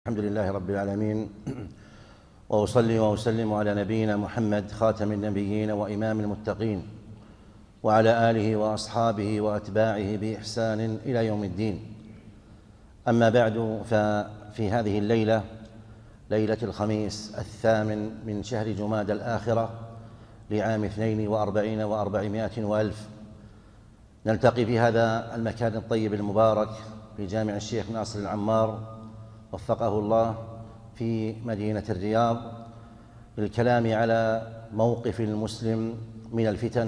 الحمد لله رب العالمين، وأصلي وأسلم على نبينا محمد خاتم النبيين وإمام المتقين، وعلى آله وأصحابه وأتباعه بإحسان إلى يوم الدين. أما بعد، ففي هذه الليلة، ليلة الخميس 8 من شهر جمادى الآخرة لعام 42 و400 وألف، نلتقي في هذا المكان الطيب المبارك في جامع الشيخ ناصر العمار وفقه الله في مدينة الرياض للكلام على موقف المسلم من الفتن.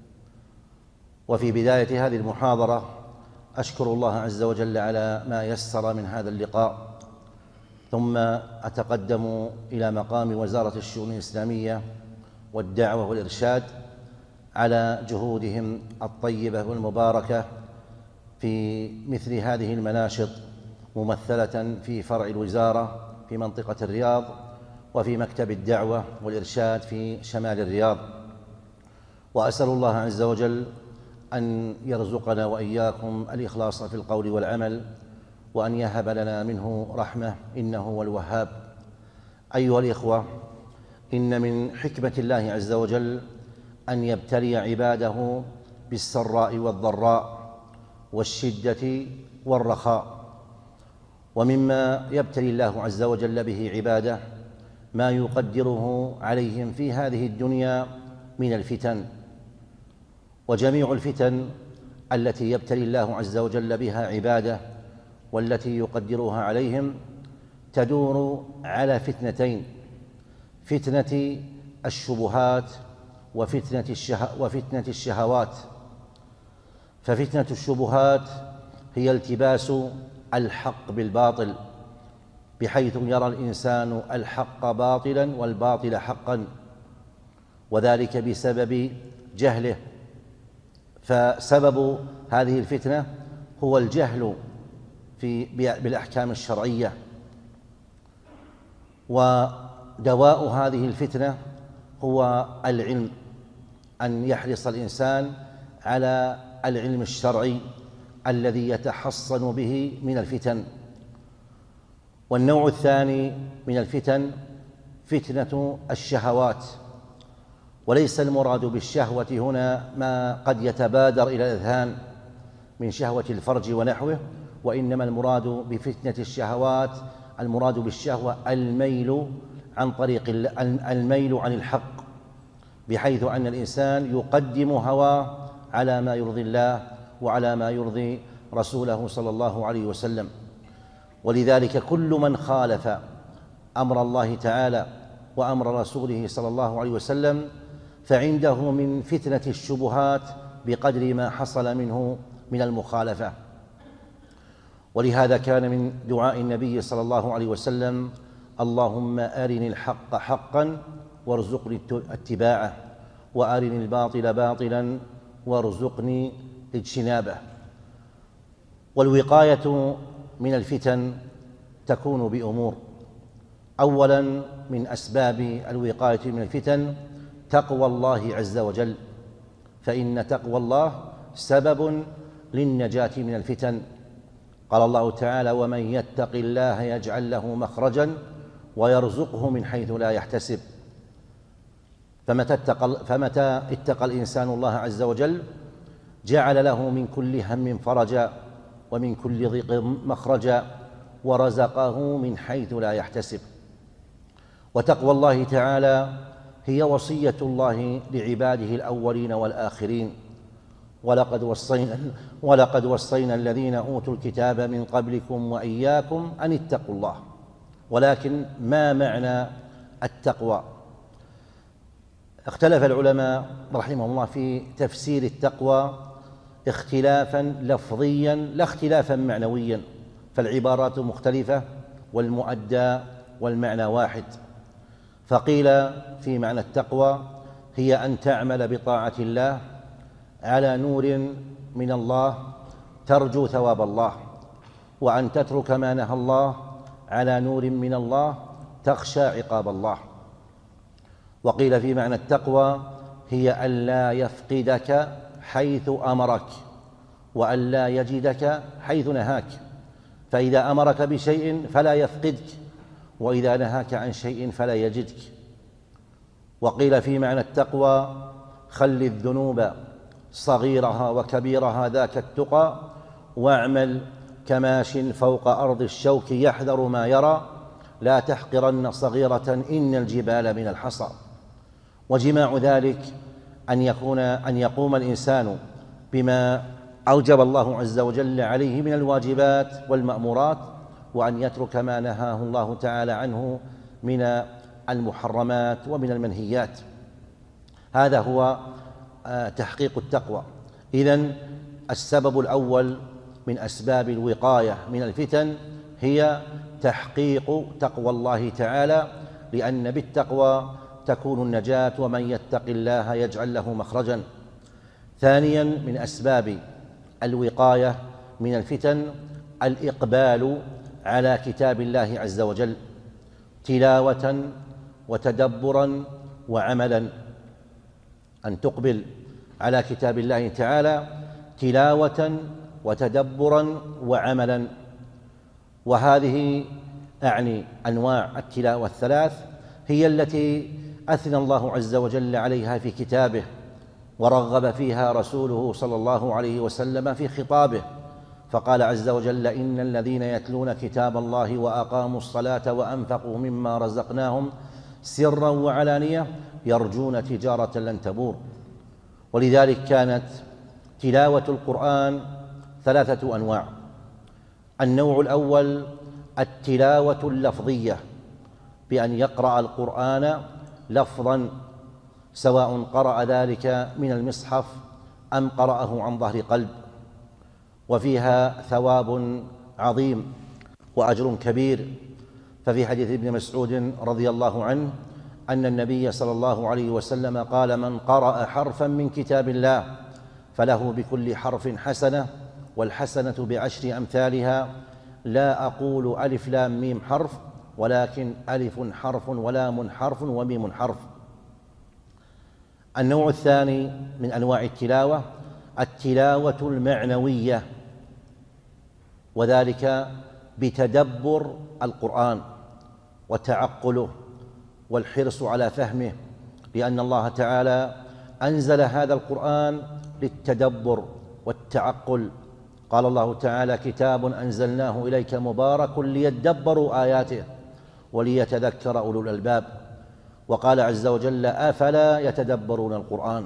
وفي بداية هذه المحاضرة أشكر الله عز وجل على ما يسر من هذا اللقاء، ثم أتقدم إلى مقام وزارة الشؤون الإسلامية والدعوة والإرشاد على جهودهم الطيبة والمباركة في مثل هذه المناشط، ممثلة في فرع الوزارة في منطقة الرياض، وفي مكتب الدعوة والإرشاد في شمال الرياض. وأسأل الله عز وجل أن يرزقنا وإياكم الإخلاص في القول والعمل، وأن يهب لنا منه رحمة، إنه هو الوهاب. أيها الإخوة، إن من حكمة الله عز وجل أن يبتلي عباده بالسراء والضراء والشدة والرخاء. ومما يبتلي الله عز وجل به عباده ما يقدره عليهم في هذه الدنيا من الفتن. وجميع الفتن التي يبتلي الله عز وجل بها عباده والتي يقدرها عليهم تدور على فتنتين: فتنة الشبهات وفتنة الشهوات. ففتنة الشبهات هي التباس الحق بالباطل، بحيث يرى الإنسان الحق باطلا والباطل حقا، وذلك بسبب جهله. فسبب هذه الفتنة هو الجهل بالأحكام الشرعية، ودواء هذه الفتنة هو العلم، أن يحرص الإنسان على العلم الشرعي الذي يتحصن به من الفتن. والنوع الثاني من الفتن فتنة الشهوات، وليس المراد بالشهوة هنا ما قد يتبادر إلى الأذهان من شهوة الفرج ونحوه، وإنما المراد بفتنة الشهوات، المراد بالشهوة الميل عن الحق، بحيث أن الإنسان يقدم هواه على ما يرضي الله وعلى ما يرضي رسوله صلى الله عليه وسلم. ولذلك كل من خالف أمر الله تعالى وأمر رسوله صلى الله عليه وسلم فعنده من فتنة الشبهات بقدر ما حصل منه من المخالفة. ولهذا كان من دعاء النبي صلى الله عليه وسلم: اللهم أرني الحق حقا وارزقني اتباعه، وأرني الباطل باطلا وارزقني اجتنابه. والوقاية من الفتن تكون بأمور: أولا من أسباب الوقاية من الفتن تقوى الله عز وجل، فإن تقوى الله سبب للنجاة من الفتن. قال الله تعالى: ومن يتق الله يجعل له مخرجا ويرزقه من حيث لا يحتسب. فمتى اتقى الإنسان الله عز وجل جعل له من كل هم فرجا ومن كل ضيق مخرجا ورزقه من حيث لا يحتسب. وتقوى الله تعالى هي وصية الله لعباده الأولين والآخرين: ولقد وصينا الذين أوتوا الكتاب من قبلكم وإياكم أن اتقوا الله. ولكن ما معنى التقوى؟ اختلف العلماء رحمهم الله في تفسير التقوى اختلافا لفظيا لا اختلافا معنويا، فالعبارات مختلفة والمؤدى والمعنى واحد. فقيل في معنى التقوى هي أن تعمل بطاعة الله على نور من الله ترجو ثواب الله، وأن تترك ما نهى الله على نور من الله تخشى عقاب الله. وقيل في معنى التقوى هي أن لا يفقدك حيث أمرك وأن لا يجدك حيث نهاك، فإذا أمرك بشيء فلا يفقدك، وإذا نهاك عن شيء فلا يجدك. وقيل في معنى التقوى: خل الذنوب صغيرها وكبيرها ذاك التقى، واعمل كماش فوق أرض الشوك يحذر ما يرى، لا تحقرن صغيرة إن الجبال من الحصى. وجماع ذلك أن يقوم الإنسان بما أوجب الله عز وجل عليه من الواجبات والمأمورات، وأن يترك ما نهاه الله تعالى عنه من المحرمات ومن المنهيات. هذا هو تحقيق التقوى. إذن السبب الأول من أسباب الوقاية من الفتن هي تحقيق تقوى الله تعالى، لأن بالتقوى تكون النجاة، ومن يتق الله يجعل له مخرجا. ثانيا من أسباب الوقاية من الفتن الإقبال على كتاب الله عز وجل تلاوة وتدبرا وعملا، أن تقبل على كتاب الله تعالى تلاوة وتدبرا وعملا. وهذه أعني أنواع التلاوة الثلاث هي التي أثنى الله عز وجل عليها في كتابه، ورغب فيها رسوله صلى الله عليه وسلم في خطابه، فقال عز وجل: إن الذين يتلون كتاب الله وأقاموا الصلاة وأنفقوا مما رزقناهم سرا وعلانية يرجون تجارة لن تبور. ولذلك كانت تلاوة القرآن ثلاثة أنواع. النوع الأول التلاوة اللفظية، بأن يقرأ القرآن لفظا، سواء قرأ ذلك من المصحف أم قرأه عن ظهر قلب، وفيها ثواب عظيم وأجر كبير. ففي حديث ابن مسعود رضي الله عنه أن النبي صلى الله عليه وسلم قال: من قرأ حرفا من كتاب الله فله بكل حرف حسنة، والحسنة بعشر أمثالها، لا أقول ألف لام ميم حرف، ولكن ألف حرف ولام حرف وميم حرف. النوع الثاني من أنواع التلاوة التلاوة المعنوية، وذلك بتدبر القرآن وتعقله والحرص على فهمه، لأن الله تعالى أنزل هذا القرآن للتدبر والتعقل. قال الله تعالى: كتاب أنزلناه إليك مبارك ليدبروا آياته وليتذكر أولو الألباب. وقال عز وجل: أفلا يتدبرون القرآن.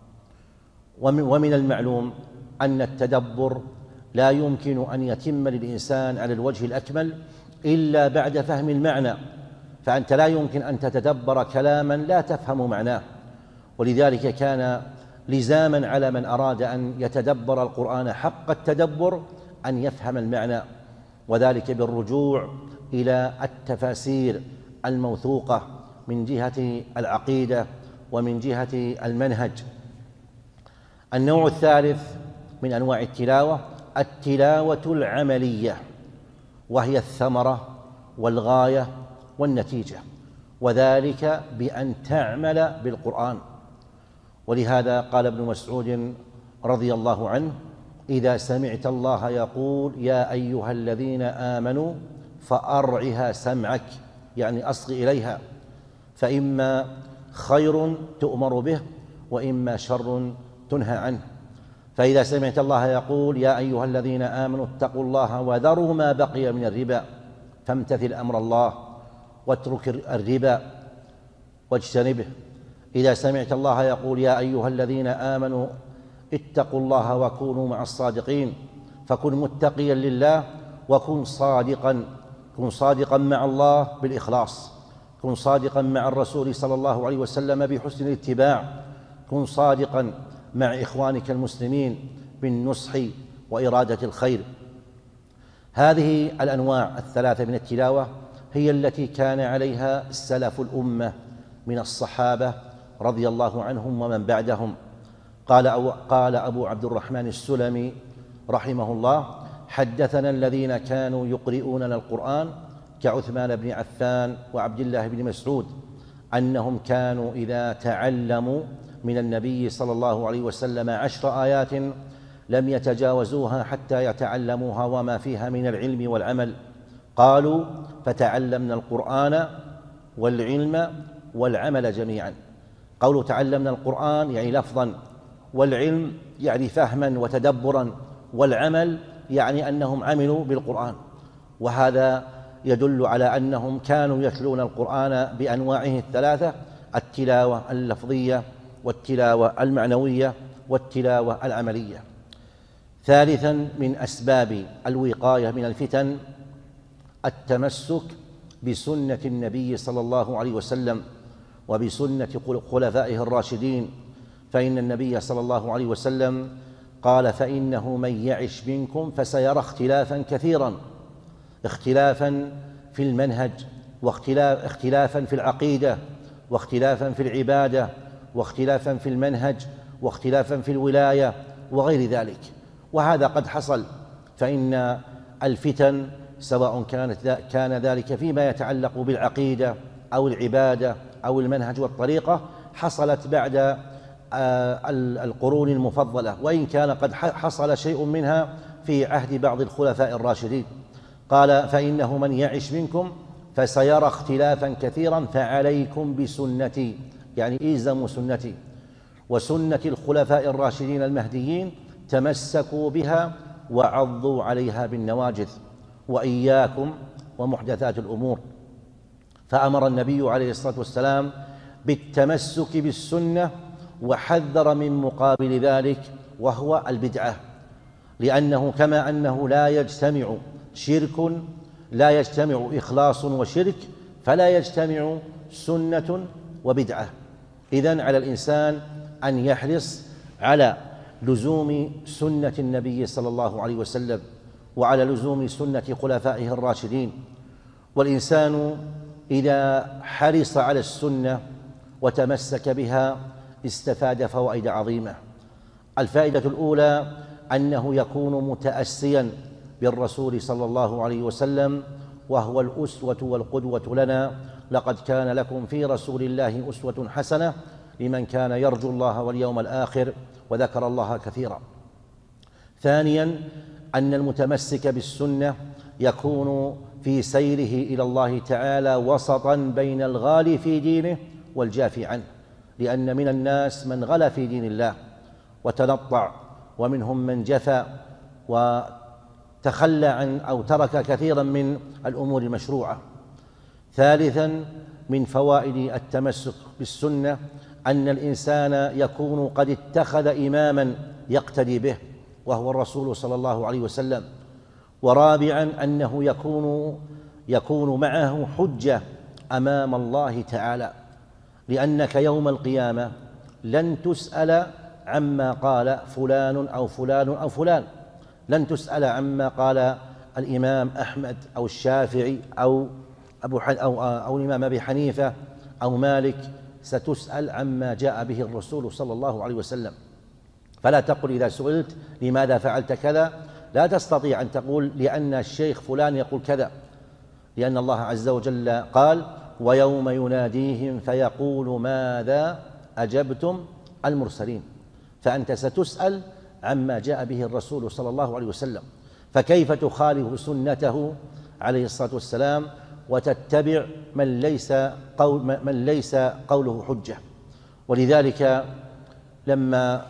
ومن المعلوم أن التدبر لا يمكن أن يتم للإنسان على الوجه الأكمل إلا بعد فهم المعنى، فأنت لا يمكن أن تتدبر كلاما لا تفهم معناه. ولذلك كان لزاما على من أراد أن يتدبر القرآن حق التدبر أن يفهم المعنى، وذلك بالرجوع إلى التفاسير الموثوقة من جهة العقيدة ومن جهة المنهج. النوع الثالث من أنواع التلاوة التلاوة العملية، وهي الثمرة والغاية والنتيجة، وذلك بأن تعمل بالقرآن. ولهذا قال ابن مسعود رضي الله عنه: إذا سمعت الله يقول يا أيها الذين آمنوا فأرعها سمعك، يعني أصغ إليها، فإما خير تؤمر به وإما شر تنهى عنه. فإذا سمعت الله يقول يا أيها الذين آمنوا اتقوا الله وذروا ما بقي من الربا فامتثل أمر الله واترك الربا واجتنبه. إذا سمعت الله يقول يا أيها الذين آمنوا اتقوا الله وكونوا مع الصادقين، فكن متقيا لله وكن صادقا، كن صادقا مع الله بالإخلاص، كن صادقا مع الرسول صلى الله عليه وسلم بحسن الاتباع، كن صادقا مع إخوانك المسلمين بالنصح وإرادة الخير. هذه الأنواع الثلاثة من التلاوة هي التي كان عليها سلف الأمة من الصحابة رضي الله عنهم ومن بعدهم. قال أبو عبد الرحمن السلمي رحمه الله: حدثنا الذين كانوا يقرؤوننا القرآن كعثمان بن عفان وعبد الله بن مسعود أنهم كانوا إذا تعلموا من النبي صلى الله عليه وسلم 10 آيات لم يتجاوزوها حتى يتعلموها وما فيها من العلم والعمل. قالوا: فتعلمنا القرآن والعلم والعمل جميعا. قولوا تعلمنا القرآن يعني لفظا، والعلم يعني فهما وتدبرا، والعمل يعني أنهم عملوا بالقرآن. وهذا يدل على أنهم كانوا يتلون القرآن بأنواعه الثلاثة: التلاوة اللفظية، والتلاوة المعنوية، والتلاوة العملية. ثالثا من أسباب الوقاية من الفتن التمسك بسنة النبي صلى الله عليه وسلم وبسنة خلفائه الراشدين، فإن النبي صلى الله عليه وسلم قال: فإنه من يعش منكم فسيرى اختلافا كثيرا، اختلافا في المنهج، واختلافا في العقيدة، واختلافا في العبادة، واختلافا في المنهج، واختلافا في الولاية وغير ذلك. وهذا قد حصل، فإن الفتن سواء كان ذلك فيما يتعلق بالعقيدة أو العبادة أو المنهج والطريقة حصلت بعد القرون المفضلة، وإن كان قد حصل شيء منها في عهد بعض الخلفاء الراشدين. قال: فإنه من يعش منكم فسيرى اختلافا كثيرا فعليكم بسنتي، يعني إلزموا سنتي وسنة الخلفاء الراشدين المهديين، تمسكوا بها وعضوا عليها بالنواجذ، وإياكم ومحدثات الأمور. فأمر النبي عليه الصلاة والسلام بالتمسك بالسنة، وحذر من مقابل ذلك وهو البدعة، لأنه كما أنه لا يجتمع إخلاص وشرك، فلا يجتمع سنة وبدعة. إذن على الإنسان أن يحرص على لزوم سنة النبي صلى الله عليه وسلم وعلى لزوم سنة خلفائه الراشدين. والإنسان إذا حرص على السنة وتمسك بها استفاد فوائد عظيمة. الفائدة الأولى أنه يكون متأسيا بالرسول صلى الله عليه وسلم، وهو الأسوة والقدوة لنا: لقد كان لكم في رسول الله أسوة حسنة لمن كان يرجو الله واليوم الآخر وذكر الله كثيرا. ثانيا أن المتمسك بالسنة يكون في سيره إلى الله تعالى وسطا بين الغالي في دينه والجافي عنه، لأن من الناس من غلا في دين الله وتنطع، ومنهم من جفى وتخلى عن أو ترك كثيرا من الأمور المشروعة. ثالثا من فوائد التمسك بالسنة أن الإنسان يكون قد اتخذ إماما يقتدي به وهو الرسول صلى الله عليه وسلم. ورابعا أنه يكون معه حجة أمام الله تعالى، لأنك يوم القيامة لن تسأل عما قال فلان أو فلان أو فلان، لن تسأل عما قال الإمام أحمد أو الشافعي أو الإمام أبي حنيفة أو مالك، ستسأل عما جاء به الرسول صلى الله عليه وسلم. فلا تقل إذا سئلت لماذا فعلت كذا، لا تستطيع أن تقول لأن الشيخ فلان يقول كذا، لأن الله عز وجل قال: ويوم يناديهم فيقول ماذا أجبتم المرسلين. فأنت ستسأل عما جاء به الرسول صلى الله عليه وسلم، فكيف تخالف سنته عليه الصلاة والسلام وتتبع من ليس قوله حجة؟ ولذلك لما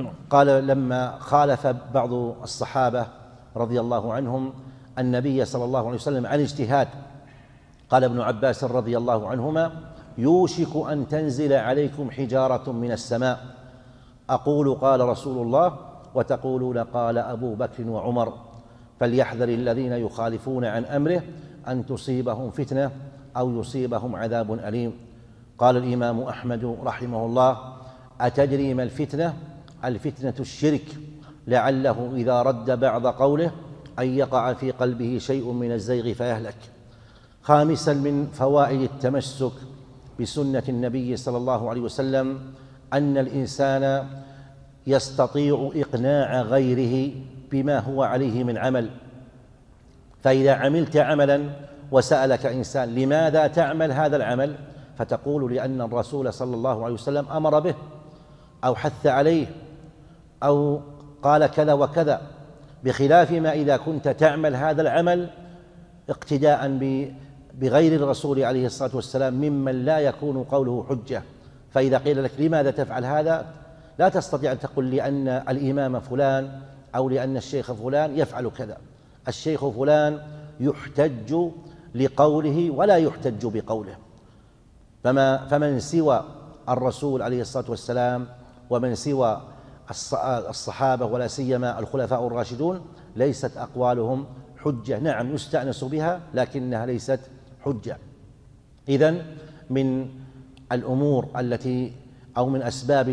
خالف بعض الصحابة رضي الله عنهم النبي صلى الله عليه وسلم عن اجتهاد، قال ابن عباس رضي الله عنهما: يوشك أن تنزل عليكم حجارة من السماء، أقول قال رسول الله وتقولون قال أبو بكر وعمر، فليحذر الذين يخالفون عن أمره أن تصيبهم فتنة أو يصيبهم عذاب أليم. قال الإمام أحمد رحمه الله: أتدري ما الفتنة؟ الفتنة الشرك، لعله إذا رد بعض قوله أن يقع في قلبه شيء من الزيغ فيهلك. خامسا من فوائد التمسك بسنة النبي صلى الله عليه وسلم أن الإنسان يستطيع إقناع غيره بما هو عليه من عمل. فإذا عملت عملا وسألك إنسان لماذا تعمل هذا العمل، فتقول لأن الرسول صلى الله عليه وسلم أمر به أو حث عليه أو قال كذا وكذا، بخلاف ما إذا كنت تعمل هذا العمل اقتداء بغير الرسول عليه الصلاة والسلام ممن لا يكون قوله حجة. فإذا قيل لك لماذا تفعل هذا، لا تستطيع أن تقول لأن الإمام فلان أو لأن الشيخ فلان يفعل كذا. الشيخ فلان يحتج لقوله ولا يحتج بقوله. فمن سوى الرسول عليه الصلاة والسلام ومن سوى الصحابة ولا سيما الخلفاء الراشدون ليست أقوالهم حجة. نعم يستأنس بها لكنها ليست حجة. إذن من الأمور التي أو من أسباب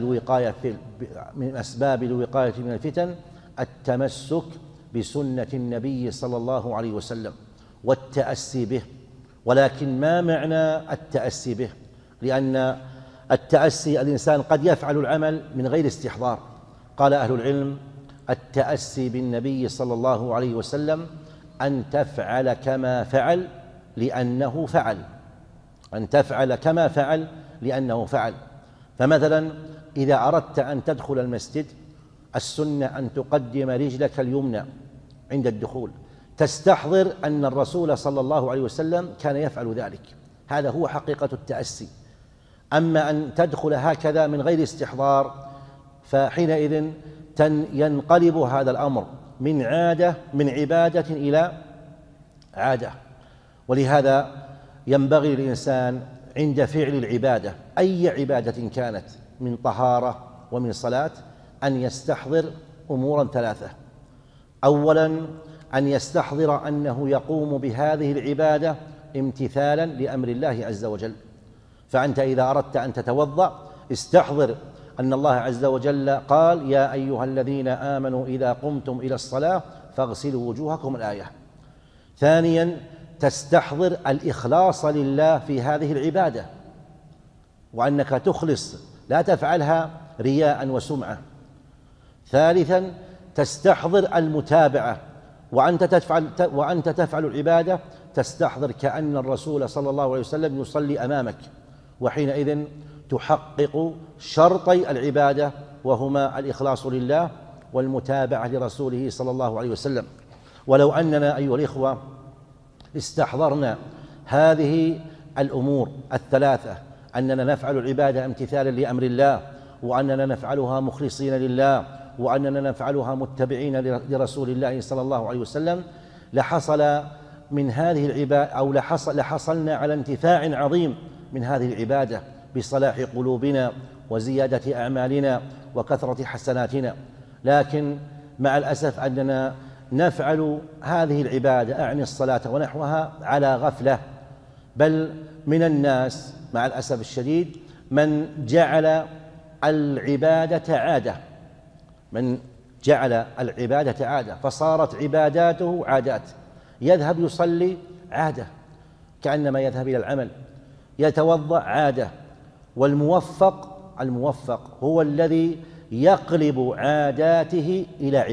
الوقاية من الفتن التمسك بسنة النبي صلى الله عليه وسلم والتأسي به. ولكن ما معنى التأسي به؟ لأن التأسي الإنسان قد يفعل العمل من غير استحضار. قال أهل العلم التأسي بالنبي صلى الله عليه وسلم أن تفعل كما فعل لأنه فعل، أن تفعل كما فعل لأنه فعل. فمثلا إذا أردت أن تدخل المسجد السنة أن تقدم رجلك اليمنى عند الدخول، تستحضر أن الرسول صلى الله عليه وسلم كان يفعل ذلك. هذا هو حقيقة التأسي. أما أن تدخل هكذا من غير استحضار فحينئذ ينقلب هذا الأمر من عبادة إلى عادة. ولهذا ينبغي للإنسان عند فعل العبادة أي عبادة كانت من طهارة ومن صلاة أن يستحضر أمورا ثلاثة. أولا أن يستحضر أنه يقوم بهذه العبادة امتثالا لأمر الله عز وجل. فأنت إذا أردت أن تتوضأ استحضر أن الله عز وجل قال يا أيها الذين آمنوا إذا قمتم إلى الصلاة فاغسلوا وجوهكم الآية. ثانيا تستحضر الإخلاص لله في هذه العبادة وأنك تخلص لا تفعلها رياء وسمعة. ثالثا تستحضر المتابعة وأنت تفعل العبادة تستحضر كأن الرسول صلى الله عليه وسلم يصلي أمامك، وحينئذ تحقق شرطي العبادة وهما الإخلاص لله والمتابعة لرسوله صلى الله عليه وسلم. ولو أننا أيها الإخوة استحضرنا هذه الأمور الثلاثة، أننا نفعل العبادة امتثالا لأمر الله، وأننا نفعلها مخلصين لله، وأننا نفعلها متبعين لرسول الله صلى الله عليه وسلم، لحصل من هذه العبادة أو لحصلنا على انتفاع عظيم من هذه العبادة بصلاح قلوبنا وزيادة أعمالنا وكثرة حسناتنا. لكن مع الأسف أننا نفعل هذه العبادة أعني الصلاة ونحوها على غفلة. بل من الناس مع الأسف الشديد من جعل العبادة عادة، فصارت عباداته عادات. يذهب يصلي عادة كأنما يذهب إلى العمل، يتوضأ عادة. والموفق هو الذي يقلب عاداته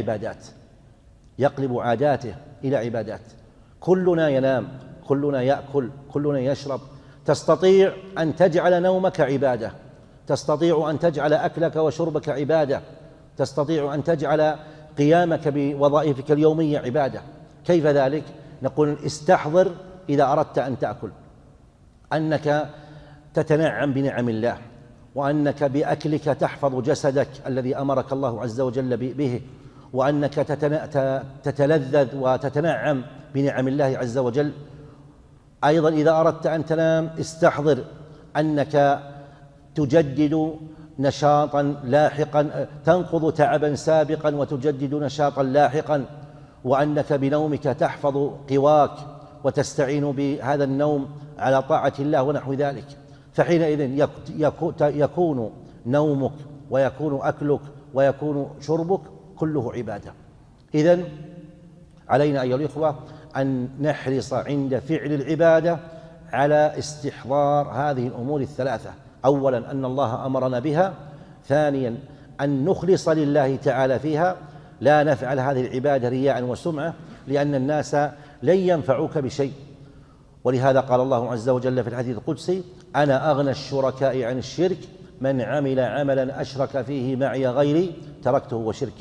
إلى عبادات. كلنا ينام، كلنا يأكل، كلنا يشرب. تستطيع أن تجعل نومك عبادة، تستطيع أن تجعل أكلك وشربك عبادة، تستطيع أن تجعل قيامك بوظائفك اليومية عبادة. كيف ذلك؟ نقول استحضر إذا أردت أن تأكل أنك تتنعم بنعم الله، وأنك بأكلك تحفظ جسدك الذي أمرك الله عز وجل به، وأنك تتلذذ وتتنعم بنعم الله عز وجل. أيضا إذا أردت أن تنام استحضر أنك تجدد نشاطا لاحقا، تنقض تعبا سابقا وتجدد نشاطا لاحقا، وأنك بنومك تحفظ قواك وتستعين بهذا النوم على طاعة الله ونحو ذلك. فحينئذ يكون نومك ويكون أكلك ويكون شربك كله عبادة. إذن علينا أيها الإخوة أن نحرص عند فعل العبادة على استحضار هذه الأمور الثلاثة. أولا أن الله أمرنا بها، ثانيا أن نخلص لله تعالى فيها، لا نفعل هذه العبادة رياء وسمعة، لأن الناس لن ينفعوك بشيء. ولهذا قال الله عز وجل في الحديث القدسي أنا أغنى الشركاء عن الشرك من عمل عملا أشرك فيه معي غيري تركته وشركه.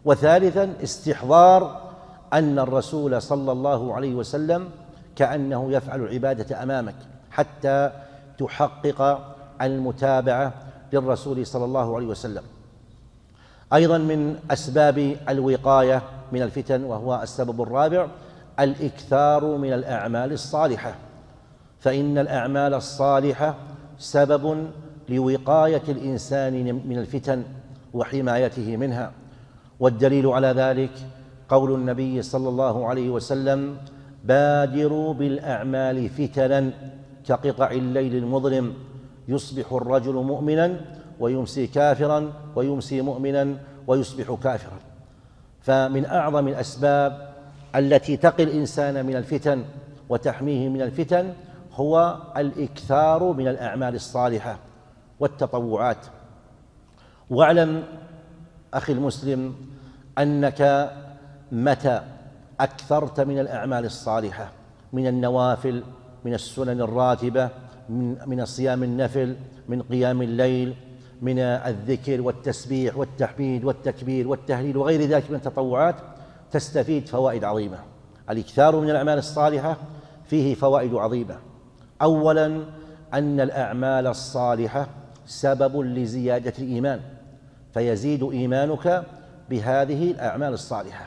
وثالثا استحضار أن الرسول صلى الله عليه وسلم كأنه يفعل العبادة أمامك حتى تحقق المتابعة للرسول صلى الله عليه وسلم. أيضا من أسباب الوقاية من الفتن، وهو السبب الرابع، الإكثار من الأعمال الصالحة، فإن الأعمال الصالحة سبب لوقاية الإنسان من الفتن وحمايته منها. والدليل على ذلك قول النبي صلى الله عليه وسلم: بادروا بالأعمال فتنا كقطع الليل المظلم، يصبح الرجل مؤمنا ويمسي كافرا ويمسي مؤمنا ويصبح كافرا. فمن أعظم الأسباب التي تقي الإنسان من الفتن وتحميه من الفتن هو الإكثار من الأعمال الصالحة والتطوعات. واعلم أخي المسلم أنك متى أكثرت من الأعمال الصالحة، من النوافل، من السنن الراتبة، من الصيام النفل، من قيام الليل، من الذكر والتسبيح والتحميد والتكبير والتهليل وغير ذلك من التطوعات، تستفيد فوائد عظيمة. الإكثار من الأعمال الصالحة فيه فوائد عظيمة. أولا أن الأعمال الصالحة سبب لزيادة الإيمان، فيزيد إيمانك بهذه الأعمال الصالحة.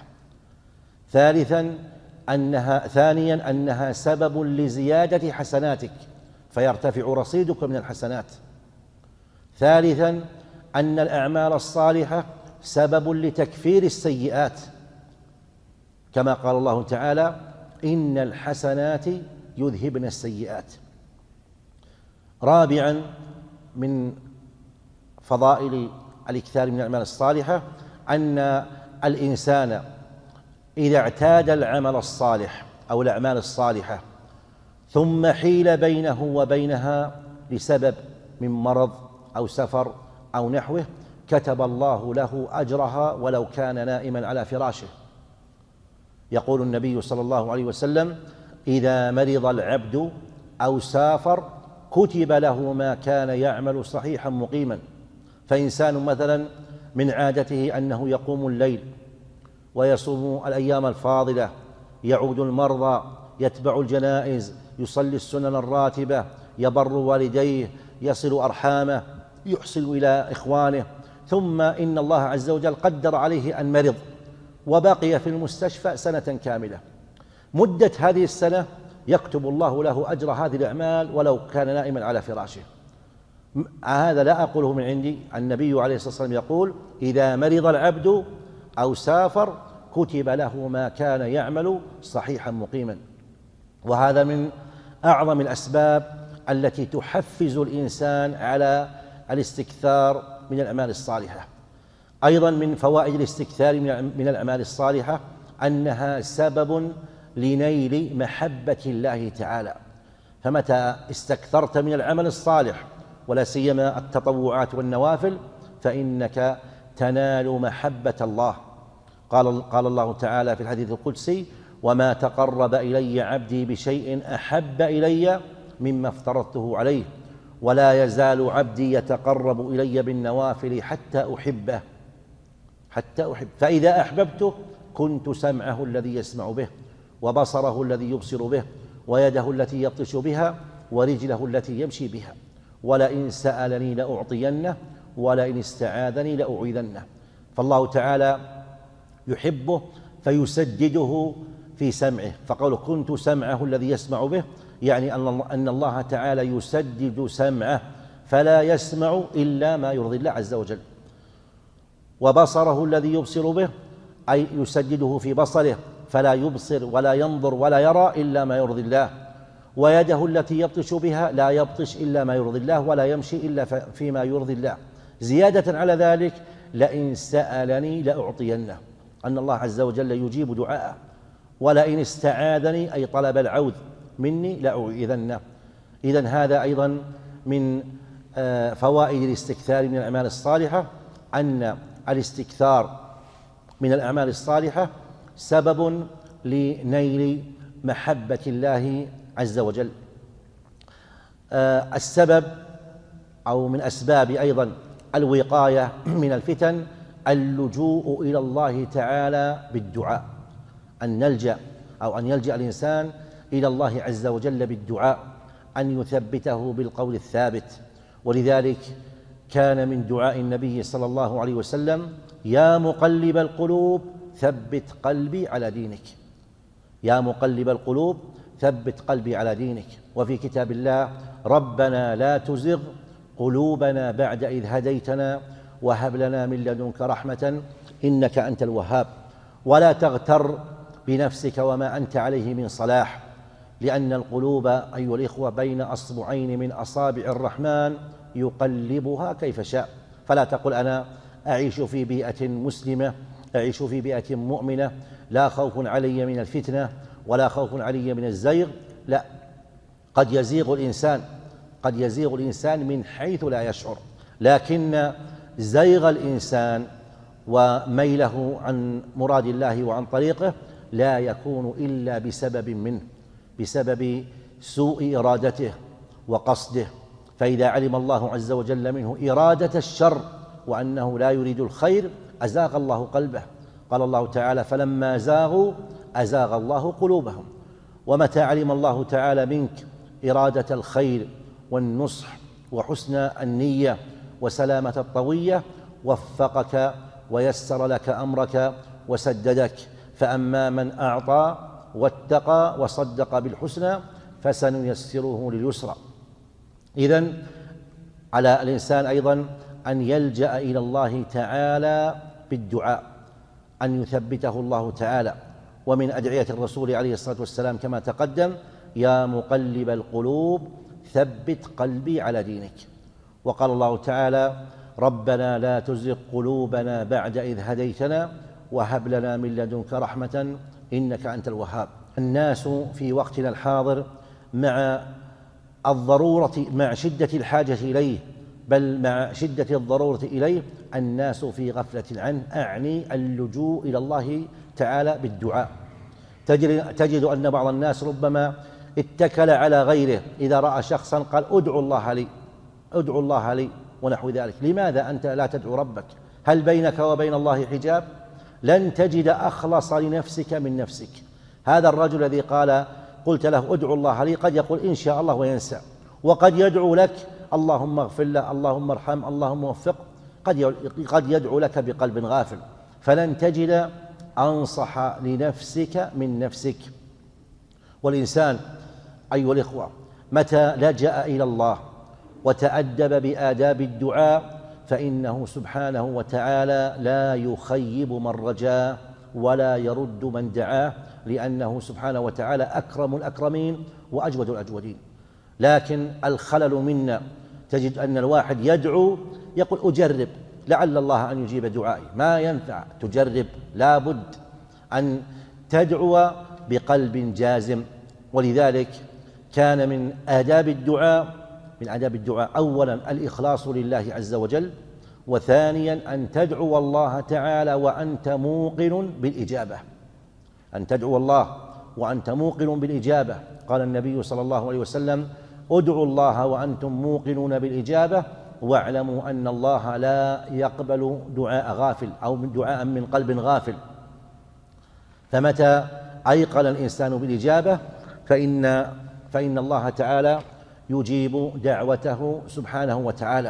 ثانيا أنها سبب لزيادة حسناتك، فيرتفع رصيدك من الحسنات. ثالثا أن الأعمال الصالحة سبب لتكفير السيئات، كما قال الله تعالى: إن الحسنات يذهبن السيئات. رابعا من فضائل الإكثار من الأعمال الصالحة أن الإنسان إذا اعتاد العمل الصالح أو الأعمال الصالحة ثم حيل بينه وبينها لسبب من مرض أو سفر أو نحوه، كتب الله له أجرها ولو كان نائما على فراشه. يقول النبي صلى الله عليه وسلم: إذا مرض العبد أو سافر كتب له ما كان يعمل صحيحا مقيما. فإنسان مثلا من عادته أنه يقوم الليل ويصوم الأيام الفاضلة، يعود المرضى، يتبع الجنائز، يصلي السنن الراتبة، يبر والديه، يصل أرحامه، يحسن إلى إخوانه، ثم إن الله عز وجل قدر عليه أن مرض وبقي في المستشفى سنة كاملة. مدة هذه السنة يكتب الله له أجر هذه الأعمال ولو كان نائما على فراشه. هذا لا أقوله من عندي، النبي عليه الصلاة والسلام يقول: إذا مرض العبد أو سافر كتب له ما كان يعمل صحيحا مقيما. وهذا من أعظم الأسباب التي تحفز الإنسان على الاستكثار من الأعمال الصالحة. أيضا من فوائد الاستكثار من الأعمال الصالحة أنها سبب لنيل محبة الله تعالى. فمتى استكثرت من العمل الصالح ولا سيما التطوعات والنوافل فإنك تنال محبة الله. قال الله تعالى في الحديث القدسي: وما تقرب إلي عبدي بشيء أحب إلي مما افترضته عليه، ولا يزال عبدي يتقرب إلي بالنوافل حتى أحبه. فإذا أحببته كنت سمعه الذي يسمع به، وبصره الذي يبصر به، ويده التي يبطش بها، ورجله التي يمشي بها، ولئن سألني لأعطينه، ولئن استعاذني لأعيذنه. فالله تعالى يحبه فيسدده في سمعه، فقوله كنت سمعه الذي يسمع به يعني أن الله تعالى يسدد سمعه فلا يسمع إلا ما يرضي الله عز وجل، وبصره الذي يبصر به أي يسدده في بصره فلا يبصر ولا ينظر ولا يرى إلا ما يرضي الله، ويده التي يبطش بها لا يبطش إلا ما يرضي الله ولا يمشي إلا فيما يرضي الله. زيادة على ذلك: لئن سألني لأعطينه، أن الله عز وجل يجيب دعاءه، ولئن استعاذني أي طلب العوذ مني لأعيذنه. إذن هذا أيضا من فوائد الاستكثار من الأعمال الصالحة، أن الاستكثار من الأعمال الصالحة سبب لنيل محبة الله عز وجل. السبب أو من أسباب أيضا الوقاية من الفتن اللجوء إلى الله تعالى بالدعاء، أن نلجأ أو أن يلجأ الإنسان إلى الله عز وجل بالدعاء، أن يثبته بالقول الثابت. ولذلك كان من دعاء النبي صلى الله عليه وسلم: يا مقلب القلوب ثبت قلبي على دينك، يا مقلب القلوب ثبت قلبي على دينك. وفي كتاب الله: ربنا لا تزغ قلوبنا بعد إذ هديتنا وهب لنا من لدنك رحمة إنك أنت الوهاب. ولا تغتر بنفسك وما أنت عليه من صلاح، لأن القلوب أيها الإخوة بين أصبعين من أصابع الرحمن يقلبها كيف شاء. فلا تقل أنا أعيش في بيئة مسلمة، أعيش في بيئة مؤمنة، لا خوف علي من الفتنة ولا خوف علي من الزيغ. لا، قد يزيغ الإنسان من حيث لا يشعر، لكن زيغ الإنسان وميله عن مراد الله وعن طريقه لا يكون إلا بسبب منه، بسبب سوء إرادته وقصده. فإذا علم الله عز وجل منه إرادة الشر وأنه لا يريد الخير أزاغ الله قلبه. قال الله تعالى: فلما زاغوا أزاغ الله قلوبهم. ومتى علم الله تعالى منك إرادة الخير والنصح وحسن النية وسلامة الطوية وفقك ويسر لك أمرك وسددك. فأما من أعطى واتقى وصدق بالحسنى فسنيسره لليسرى. إذن على الإنسان أيضا أن يلجأ إلى الله تعالى بالدعاء، أن يثبته الله تعالى. ومن أدعية الرسول عليه الصلاة والسلام كما تقدم: يا مقلب القلوب ثبت قلبي على دينك. وقال الله تعالى: ربنا لا تزغ قلوبنا بعد إذ هديتنا وهب لنا من لدنك رحمة إنك أنت الوهاب. الناس في وقتنا الحاضر مع الضرورة، مع شدة الحاجة إليه، بل مع شدة الضرورة إليه، الناس في غفلة عنه، أعني اللجوء إلى الله تعالى بالدعاء. تجد أن بعض الناس ربما اتكل على غيره، إذا رأى شخصا قال: ادعو الله لي، ادعو الله لي ونحو ذلك. لماذا أنت لا تدعو ربك؟ هل بينك وبين الله حجاب؟ لن تجد أخلص لنفسك من نفسك. هذا الرجل الذي قلت له ادعو الله لي قد يقول إن شاء الله وينسى، وقد يدعو لك اللهم اغفر له، اللهم ارحم، اللهم وفق، قد يدعو لك بقلب غافل. فلن تجد أنصح لنفسك من نفسك. والإنسان أيها الإخوة متى لجأ إلى الله وتأدب بآداب الدعاء فإنه سبحانه وتعالى لا يخيب من رجاه ولا يرد من دعاه، لأنه سبحانه وتعالى أكرم الأكرمين وأجود الأجودين. لكن الخلل منا، تجد أن الواحد يدعو يقول أجرب لعل الله أن يجيب دعائي. ما ينفع تجرب، لا بد أن تدعو بقلب جازم. ولذلك كان من آداب الدعاء أولا الإخلاص لله عز وجل، وثانيا أن تدعو الله تعالى وأنت موقن بالإجابة، أن تدعو الله وأنت موقن بالإجابة. قال النبي صلى الله عليه وسلم: ادعوا الله وأنتم موقنون بالإجابة واعلموا أن الله لا يقبل دعاء غافل أو دعاء من قلب غافل. فمتى أيقن الإنسان بالإجابة فإن الله تعالى يجيب دعوته سبحانه وتعالى.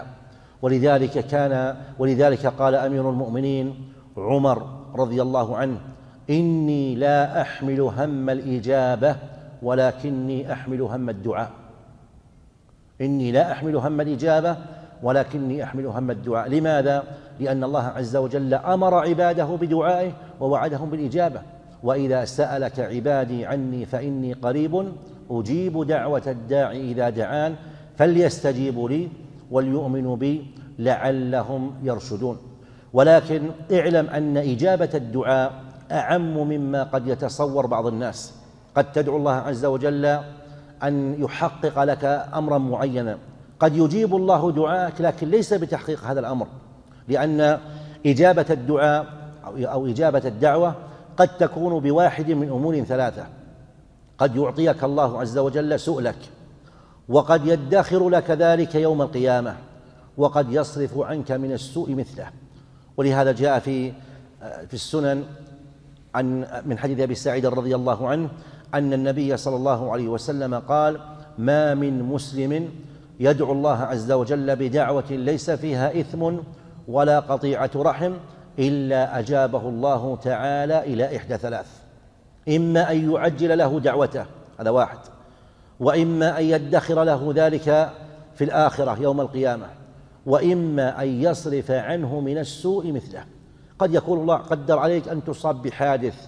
ولذلك قال أمير المؤمنين عمر رضي الله عنه: إني لا أحمل هم الإجابة ولكني أحمل هم الدعاء. إني لا أحمل هم الإجابة ولكني أحمل هم الدعاء. لماذا؟ لأن الله عز وجل أمر عباده بدعائه ووعدهم بالإجابة: وإذا سألك عبادي عني فإني قريب أجيب دعوة الداعي إذا دعان فليستجيبوا لي وليؤمنوا بي لعلهم يرشدون. ولكن اعلم أن إجابة الدعاء أعم مما قد يتصور بعض الناس. قد تدعو الله عز وجل أن يحقق لك أمرا معينا، قد يجيب الله دعاءك لكن ليس بتحقيق هذا الأمر، لأن إجابة الدعاء أو إجابة الدعوة قد تكون بواحد من أمور ثلاثة: قد يعطيك الله عز وجل سؤلك، وقد يدخر لك ذلك يوم القيامة، وقد يصرف عنك من السوء مثله. ولهذا جاء في السنن من حديث أبي سعيد رضي الله عنه أن النبي صلى الله عليه وسلم قال: ما من مسلم يدعو الله عز وجل بدعوة ليس فيها إثم ولا قطيعة رحم إلا أجابه الله تعالى إلى إحدى ثلاث: إما أن يعجل له دعوته، هذا واحد، وإما أن يدخر له ذلك في الآخرة يوم القيامة، وإما أن يصرف عنه من السوء مثله. قد يكون الله قدر عليك أن تصاب بحادث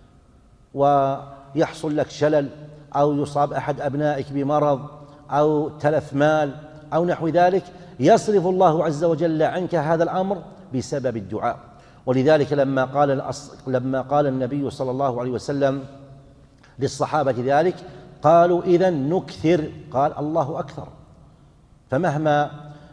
ويحصل لك شلل، أو يصاب أحد أبنائك بمرض أو تلف مال أو نحو ذلك، يصرف الله عز وجل عنك هذا الأمر بسبب الدعاء. ولذلك لما قال النبي صلى الله عليه وسلم للصحابة ذلك قالوا: إذن نكثر. قال: الله أكثر. فمهما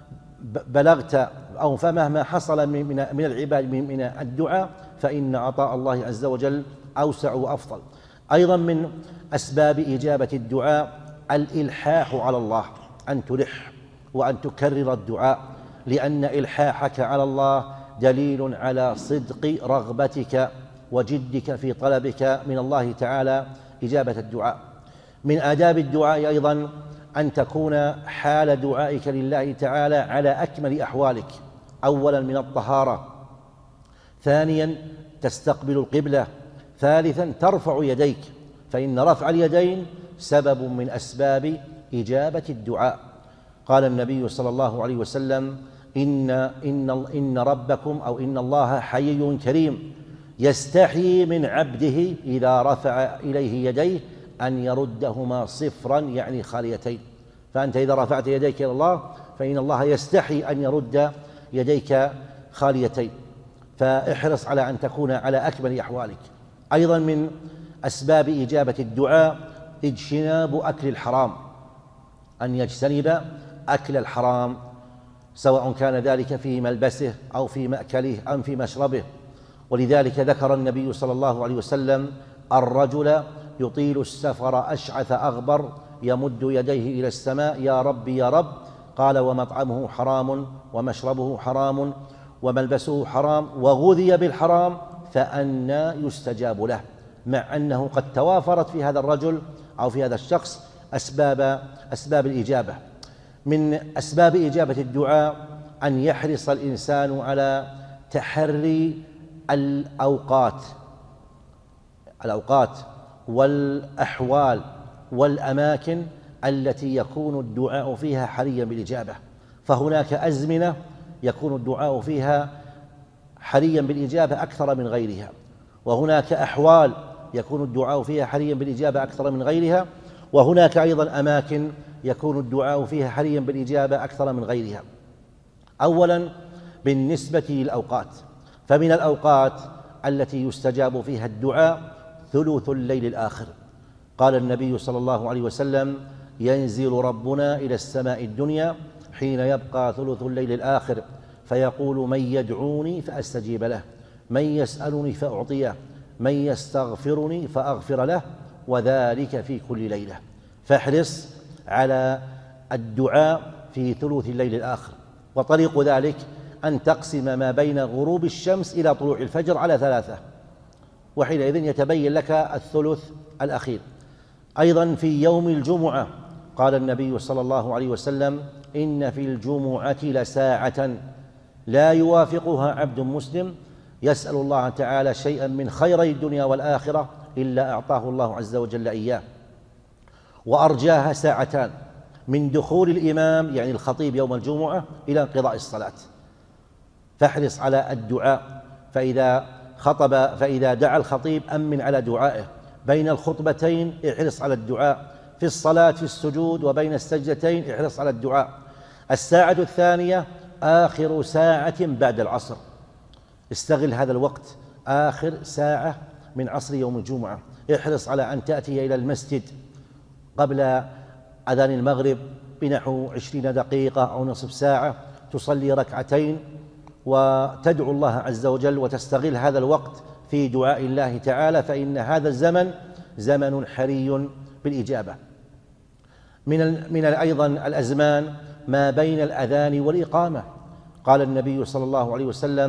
بلغت أو فمهما حصل من العباد من الدعاء فإن عطاء الله عز وجل أوسع وأفضل. أيضا من أسباب إجابة الدعاء الإلحاح على الله، أن تلح وأن تكرر الدعاء، لأن إلحاحك على الله دليل على صدق رغبتك وجدك في طلبك من الله تعالى إجابة الدعاء. من آداب الدعاء أيضا أن تكون حال دعائك لله تعالى على أكمل أحوالك: أولا من الطهارة، ثانيا تستقبل القبلة، ثالثا ترفع يديك، فإن رفع اليدين سبب من أسباب إجابة الدعاء. قال النبي صلى الله عليه وسلم: إن ربكم أو إن الله حيي كريم يستحيي من عبده إذا رفع إليه يديه أن يردهما صفرا، يعني خاليتين. فأنت إذا رفعت يديك إلى الله فإن الله يستحي أن يرد يديك خاليتين، فاحرص على أن تكون على أكمل أحوالك. أيضا من أسباب إجابة الدعاء اجتناب أكل الحرام، أن يجتنب أكل الحرام، سواء كان ذلك في ملبسه أو في مأكله أو في مشربه. ولذلك ذكر النبي صلى الله عليه وسلم الرجل يطيل السفر أشعث أغبر يمد يديه إلى السماء: يا رب يا رب. قال: ومطعمه حرام ومشربه حرام وملبسه حرام وغذي بالحرام فأنى يستجاب له. مع أنه قد توافرت في هذا الرجل أو في هذا الشخص أسباب الإجابة. من أسباب إجابة الدعاء أن يحرص الإنسان على تحري الأوقات والأحوال والأماكن التي يكون الدعاء فيها حريا بالإجابة. فهناك أزمنة يكون الدعاء فيها حريا بالإجابة أكثر من غيرها، وهناك أحوال يكون الدعاء فيها حريا بالإجابة أكثر من غيرها، وهناك أيضا أماكن يكون الدعاء فيها حريا بالإجابة أكثر من غيرها. أولا بالنسبة للأوقات، فمن الأوقات التي يستجاب فيها الدعاء ثلث الليل الآخر. قال النبي صلى الله عليه وسلم: ينزل ربنا إلى السماء الدنيا حين يبقى ثلث الليل الآخر فيقول: من يدعوني فأستجيب له، من يسألني فأعطيه، من يستغفرني فأغفر له، وذلك في كل ليلة. فاحرص على الدعاء في ثلث الليل الآخر. وطريق ذلك أن تقسم ما بين غروب الشمس إلى طلوع الفجر على 3، وحينئذ يتبين لك الثلث الأخير. أيضا في يوم الجمعة قال النبي صلى الله عليه وسلم: إن في الجمعة لساعة لا يوافقها عبد مسلم يسأل الله تعالى شيئا من خيري الدنيا والآخرة إلا أعطاه الله عز وجل إياه. وأرجاها ساعتان من دخول الإمام يعني الخطيب يوم الجمعة إلى انقضاء الصلاة. فاحرص على الدعاء، فإذا دعا الخطيب أمن على دعائه. بين الخطبتين احرص على الدعاء، في الصلاة في السجود وبين السجدتين احرص على الدعاء. الساعة الثانية آخر ساعة بعد العصر، استغل هذا الوقت، آخر ساعة من عصر يوم الجمعة. احرص على أن تأتي إلى المسجد قبل أذان المغرب بنحو 20 دقيقة أو نصف ساعة، تصلي ركعتين وتدعو الله عز وجل وتستغل هذا الوقت في دعاء الله تعالى، فإن هذا الزمن زمن حري بالإجابة. من أيضا الأزمان ما بين الأذان والإقامة. قال النبي صلى الله عليه وسلم: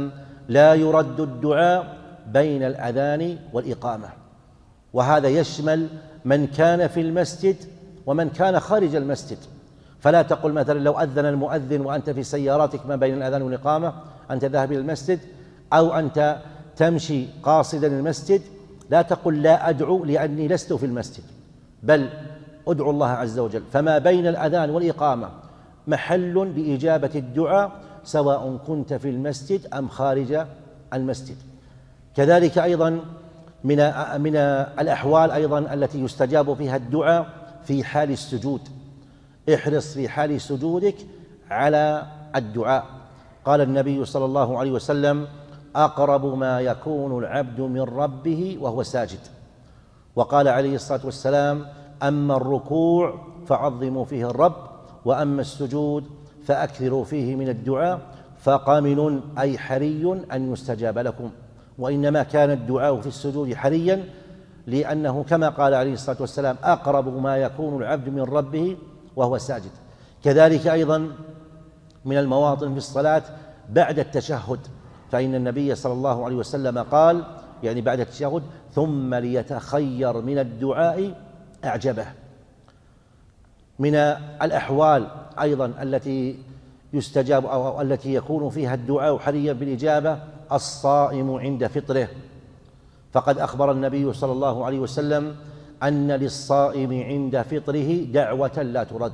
لا يرد الدعاء بين الأذان والإقامة، وهذا يشمل من كان في المسجد ومن كان خارج المسجد. فلا تقل مثلا لو أذن المؤذن وأنت في سيارتك ما بين الأذان والإقامة أنت ذاهب إلى المسجد، أو أنت تمشي قاصدا المسجد، لا تقل لا أدعو لأني لست في المسجد، بل ادعو الله عز وجل. فما بين الأذان والإقامة محل لإجابة الدعاء سواء كنت في المسجد أم خارج المسجد. كذلك أيضا من الأحوال أيضا التي يستجاب فيها الدعاء في حال السجود. احرص في حال سجودك على الدعاء. قال النبي صلى الله عليه وسلم: أقرب ما يكون العبد من ربه وهو ساجد. وقال عليه الصلاة والسلام: أما الركوع فعظموا فيه الرب، وأما السجود فأكثروا فيه من الدعاء، فقامن أي حري أن يستجاب لكم. وإنما كان الدعاء في السجود حريا لأنه كما قال عليه الصلاة والسلام: أقرب ما يكون العبد من ربه وهو ساجد. كذلك أيضا من المواطن في الصلاة بعد التشهد، فإن النبي صلى الله عليه وسلم قال يعني بعد التشهد: ثم ليتخير من الدعاء أعجبه. من الأحوال أيضا التي يستجاب أو التي يكون فيها الدعاء حريا بالإجابة الصائم عند فطره، فقد أخبر النبي صلى الله عليه وسلم أن للصائم عند فطره دعوة لا ترد.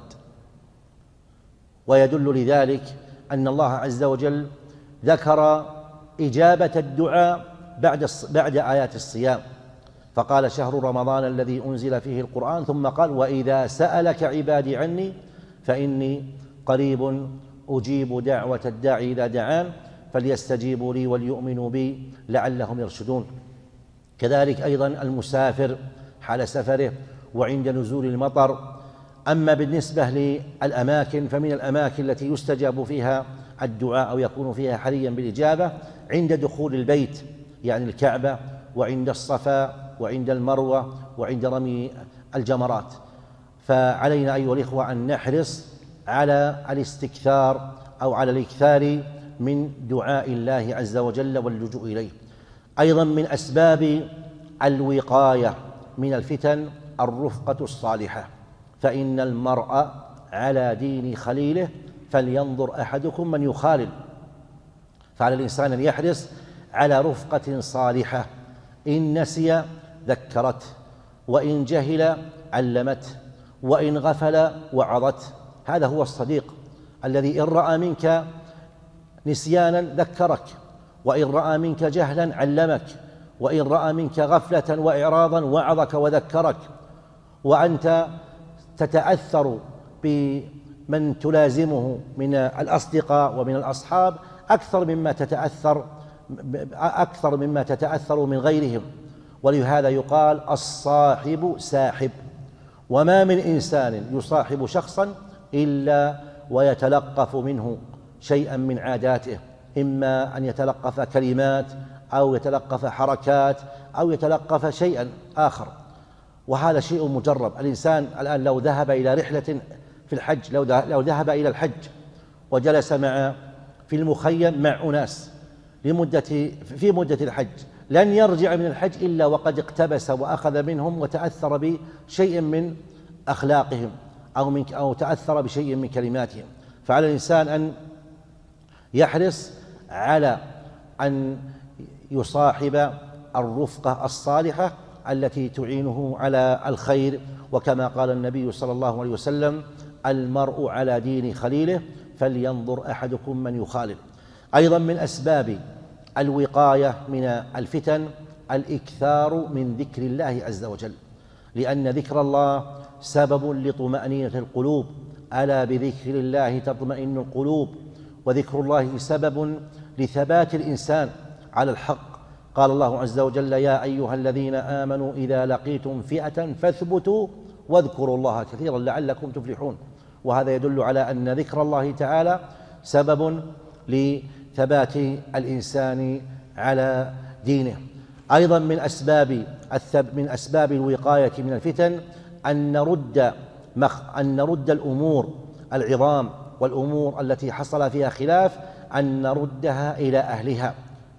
ويدل لذلك أن الله عز وجل ذكر إجابة الدعاء بعد آيات الصيام، فقال: شهر رمضان الذي أنزل فيه القرآن، ثم قال: وإذا سألك عبادي عني فإني قريب أجيب دعوة الداعي إذا دعان فليستجيبوا لي وليؤمنوا بي لعلهم يرشدون. كذلك أيضا المسافر حال سفره وعند نزول المطر. أما بالنسبة للأماكن فمن الأماكن التي يستجاب فيها الدعاء أو يكون فيها حريا بالإجابة عند دخول البيت، يعني الكعبة، وعند الصفا، وعند المروة، وعند رمي الجمرات. فعلينا أيها الإخوة أن نحرص على الاستكثار أو على الإكثار من دعاء الله عز وجل واللجوء إليه. أيضا من أسباب الوقاية من الفتن الرفقة الصالحة، فإن المرء على دين خليله فلينظر أحدكم من يخالل. فعلى الإنسان أن يحرص على رفقة صالحة، إن نسي ذكرته، وإن جهل علمته، وإن غفل وعظته. هذا هو الصديق الذي إن رأى منك نسيانا ذكرك، وإن رأى منك جهلا علمك، وإن رأى منك غفلة وإعراضا وعظك وذكرك. وأنت تتأثر بمن تلازمه من الأصدقاء ومن الأصحاب أكثر مما تتأثر من غيرهم. ولهذا يقال: الصاحب ساحب. وما من إنسان يصاحب شخصا إلا ويتلقف منه شيئا من عاداته، إما أن يتلقف كلمات أو يتلقف حركات أو يتلقف شيئا آخر، وهذا شيء مجرب. الإنسان الآن لو ذهب إلى رحلة في الحج، لو ذهب إلى الحج وجلس في المخيم مع أناس في مدة الحج، لن يرجع من الحج إلا وقد اقتبس وأخذ منهم وتأثر بشيء من أخلاقهم أو تأثر بشيء من كلماتهم. فعلى الإنسان أن يحرص على أن يصاحب الرفقة الصالحة التي تعينه على الخير، وكما قال النبي صلى الله عليه وسلم: المرء على دين خليله فلينظر أحدكم من يخالل. أيضا من أسباب الوقاية من الفتن الإكثار من ذكر الله عز وجل، لأن ذكر الله سبب لطمأنينة القلوب. ألا بذكر الله تطمئن القلوب. وذكر الله سبب لثبات الإنسان على الحق. قال الله عز وجل: يا أيها الذين آمنوا إذا لقيتم فئة فاثبتوا واذكروا الله كثيرا لعلكم تفلحون. وهذا يدل على أن ذكر الله تعالى سبب لثبات الإنسان على دينه. أيضا من أسباب الوقاية من الفتن أن نرد الأمور العظام والأمور التي حصل فيها خلاف، أن نردها إلى أهلها،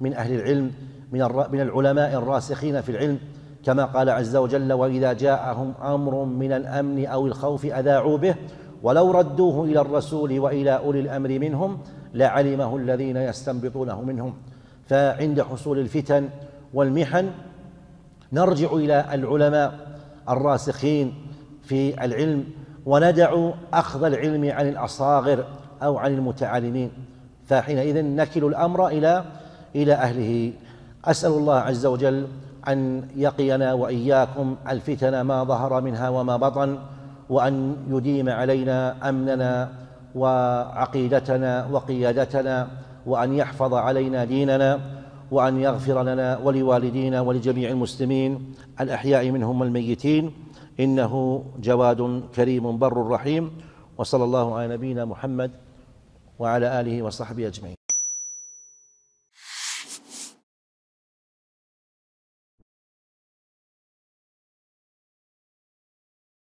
من أهل العلم من العلماء الراسخين في العلم، كما قال عز وجل: وإذا جاءهم أمر من الأمن أو الخوف أذاعوا به ولو ردوه إلى الرسول وإلى أولي الأمر منهم لعلمه الذين يستنبطونه منهم. فعند حصول الفتن والمحن نرجع إلى العلماء الراسخين في العلم، وندع أخذ العلم عن الأصاغر أو عن المتعالمين، فحينئذ نكل الأمر إلى أهله. أسأل الله عز وجل أن يقينا وإياكم الفتن ما ظهر منها وما بطن، وأن يديم علينا أمننا وعقيدتنا وقيادتنا، وأن يحفظ علينا ديننا، وأن يغفر لنا ولوالدينا ولجميع المسلمين الأحياء منهم والميتين، إنه جواد كريم بر رحيم. وصلى الله على نبينا محمد وعلى آله وصحبه أجمعين.